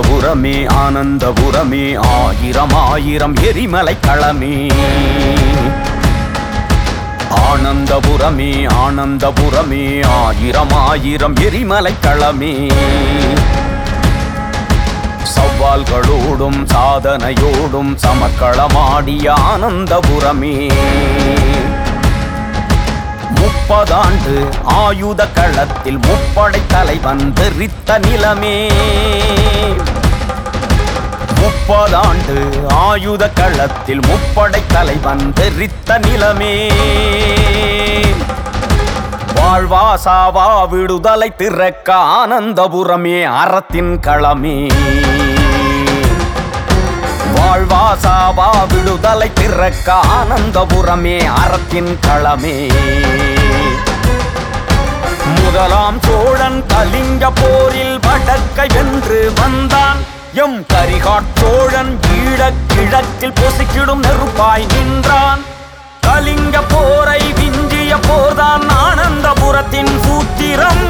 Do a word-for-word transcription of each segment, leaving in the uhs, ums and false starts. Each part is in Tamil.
ஆனந்தபுரமே ஆனந்தபுரமே ஆயிரம் ஆயிரம் எரிமலை களமே. ஆனந்தபுரமே ஆனந்தபுரமே ஆயிரம் ஆயிரம் எரிமலை களமே. சவால்களோடும் சாதனையோடும் சமக்களமாடிய ஆனந்தபுரமே. முப்பதாண்டு ஆயுத களத்தில் முப்படை தலைவன் தெரித்த நிலமே. முப்பதாண்டு ஆயுத களத்தில் முப்படை தலைவன் தெரித்த நிலமே. வாழ்வா சாவா விடுதலை திறக்க ஆனந்தபுரமே அறத்தின் களமே. வாழ்வா சாவா விடுதலை திறக்க ஆனந்தபுரமே அறத்தின் களமே. முதலாம் சோழன் கலிங்க போரில் வடக்கை வென்று வந்தான். எம் கரிகாட்சோழன் ஈழக் கிழக்கில் பொசுக்கிடும் நெருப்பாய் நின்றான். கலிங்க போரை விஞ்சிய போர்தான் ஆனந்தபுரத்தின் சூத்திரம்.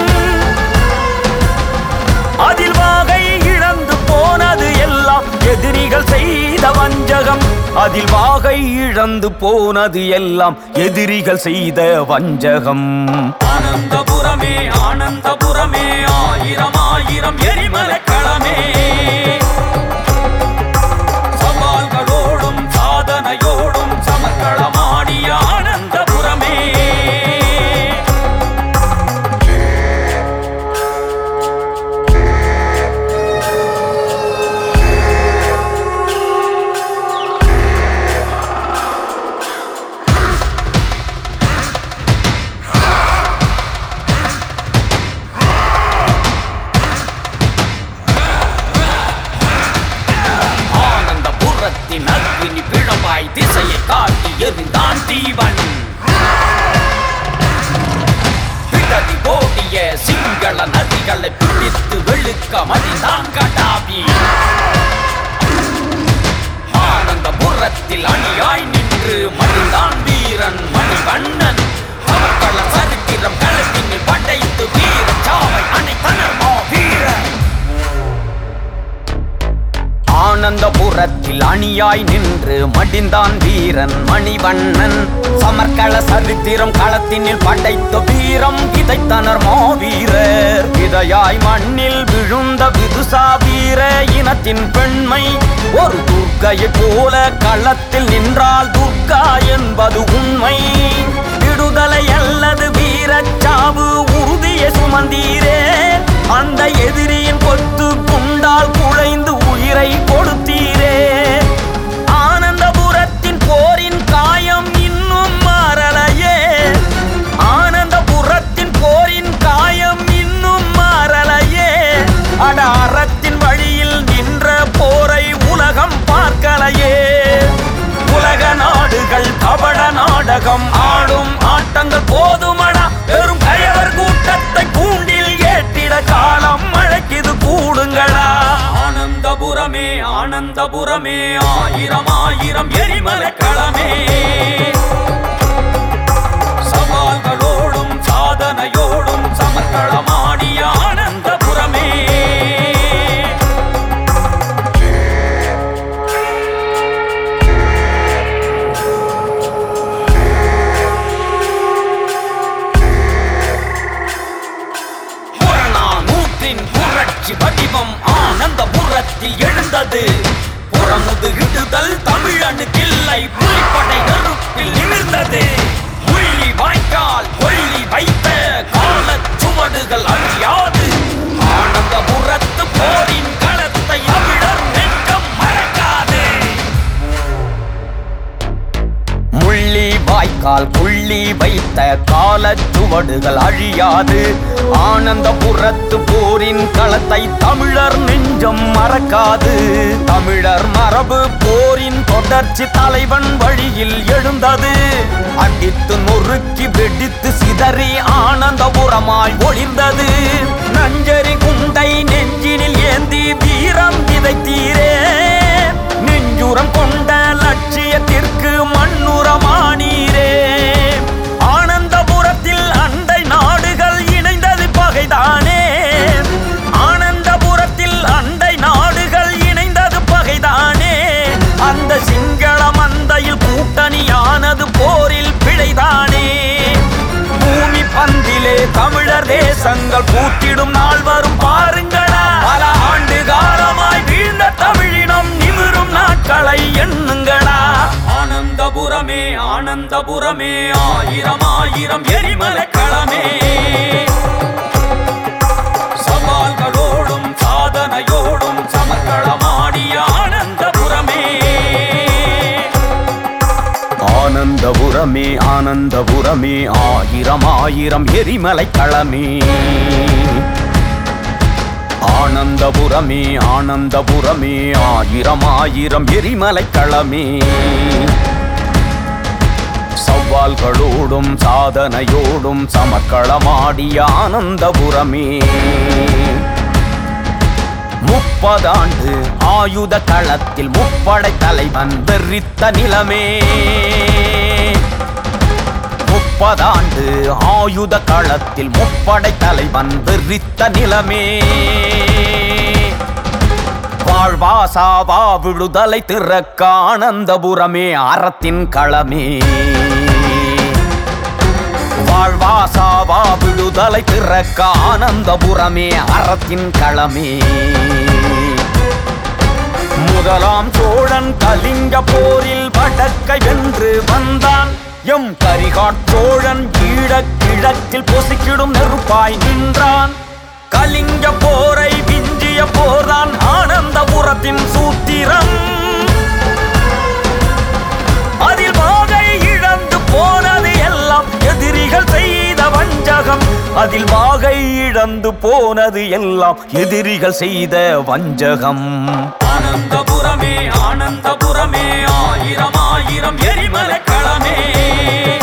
அதில் வாகை இழந்து போனது எல்லாம் எதிரிகள் செய்த வஞ்சகம். அதில் வாகை இழந்து போனது எல்லாம் எதிரிகள் செய்த வஞ்சகம். ஆனந்தபுரமே ஆனந்தபுரமே ஆயிரம் ஆயிரம் எரிமலை களமே. சவால்களோடும் சாதனையோடும் சமக்களமாடிய ஆனந்தபுரமே. அக்னி பிழம்பாய் திசையை காட்டி எறிந்தான் தீவன். பிடதி போடிய சிங்கள நதிகளை பிடித்து வெளுக்க மடிந்தான் கடாபி. ஆனந்தபுரத்தில் அணியாய் நின்று மடிந்தான் வீரன் மணிவண்ணன். அவர்கள சரித்திரம் களத்தினில் படைத்து வீர சாவை அனைத்தனர் மாவீரன். ஆனந்தபுரத்தில் அணியாய் நின்று மடிந்தான் வீரன் மணிவண்ணன். சமர்கள சரித்திரம் களத்தினில் படைத்த வீரம் விதைத்தனர் மாவீரர். விதையாய் மண்ணில் விழுந்த விதுசா வீர இனத்தின் பெண்மை. ஒரு துர்க்கையை போல களத்தில் நின்றால் துர்கா என்பது உண்மை. விடுதலை அல்லது வீரச்சாவு உறுதியை சுமந்தீரே. அந்த எதிரியின் கொத்து குண்டால் குழைந்து உயிரை கொடுத்தீரே. ஆனந்தபுரத்தின் போரின் காயம் இன்னும் மாறலையே. ஆனந்தபுரத்தின் போரின் காயம் இன்னும் மாறலையே. அட அறத்தின் வழியில் நின்ற போரை உலகம் பார்க்கலையே. உலக நாடுகள் கபட நாடகம் ஆடும் ஆட்டங்கள் போதுமடா. பெரும் கயவர் கூட்டத்தை கூண்டில் ஏற்றிட காலம் மழைக்குது கூடுங்களா. ஆனந்தபுரமே ஆனந்தபுரமே ஆயிரம் ஆயிரம் எரிமலை களமே. சவால்களோடும் சாதனையோடும் சமக்களமாடிய ஆனந்தபுரமே. புரட்சி வடிவம் ஆனந்தபுரத்தில் எழுந்தது. புறமுது இடுதல் தமிழனுக்கில்லை புலிப்படை நெருப்பில் நிமிர்ந்தது. முள்ளி வாய்க்கால் கொள்ளி வைத்த கால சுவடுகள் அழியாது. ஆனந்தபுரத்து போரின் களத்தை தமிழர் நெஞ்சம் மறக்காது. முள்ளி வாய்க்கால் கொள்ளி வைத்த கால சுவடுகள் அழியாது. ஆனந்தபுரத்து போரின் களத்தை தமிழர் நெஞ்சம் மறக்காது. தமிழர் மரபு போரின் தொடர்ச்சி தலைவன் வழியில் எழுந்தது. அடித்து நொறுக்கி வெடித்து சிதறி ஆனந்தபுரமாய் ஒளிர்ந்தது. நஞ்சரி குண்டை நெஞ்சினில் ஏந்தி வீரம் விதைத்தீரே. நெஞ்சுரம் கொண்ட லட்சியத்திற்கு மண்ணுரமானீரே. ஆனந்தபுரத்தில் அண்டை நாடுகள் இணைந்தது பகைதானே. ஆனந்தபுரத்தில் அண்டை ஆனந்தபுரமே ஆயிரம் ஆயிரம் எரிமலை களமே சவால்களோடும் சாதனையோடும் சமர்களமாடிய ஆனந்தபுரமே ஆனந்தபுரமே ஆனந்தபுரமே ஆயிரம் ஆயிரம் எரிமலை களமே ஆனந்தபுரமே ஆனந்தபுரமே ஆயிரம் ஆயிரம் எரிமலை களமே சவால்களோடும் சாதனையோடும் சமக்களமாடிய ஆனந்தபுரமே முப்பதாண்டு ஆயுத களத்தில் முப்படை தலைவன் வெறித்த நிலமே முப்பதாண்டு ஆயுத களத்தில் முப்படை தலைவன் வெறித்த நிலமே வாழ்வா சாவா விடுதலை திறக்க ஆனந்தபுரமே அறத்தின் களமே வாழ்வா சாவா விடுதலை திறக்க ஆனந்தபுரமே அறத்தின் களமே முதலாம் சோழன் கலிங்க போரில் வடக்கை வென்று வந்தான் எம் கரிகாட்சோழன் ஈழக் கிழக்கில் பொசிக்கிடும் நெருப்பாய் நின்றான் கலிங்க போரை விஞ்சிய போர்தான் ஆனந்தபுரத்தின் சூத்திரம் அதில் வாகை இழந்து போனது எல்லாம் எதிரிகள் செய்த வஞ்சகம் அதில் வாகை இழந்து போனது எல்லாம் எதிரிகள் செய்த வஞ்சகம் ஆனந்தபுரமே ஆனந்தபுரமே ஆயிரம் ஆயிரம் எரிமலை களமே